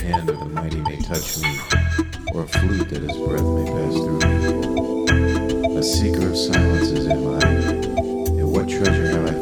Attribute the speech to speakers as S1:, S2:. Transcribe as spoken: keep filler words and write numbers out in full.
S1: hand of the mighty may touch me, or a flute that his breath may pass through me. A seeker of silences am I, and what treasure have I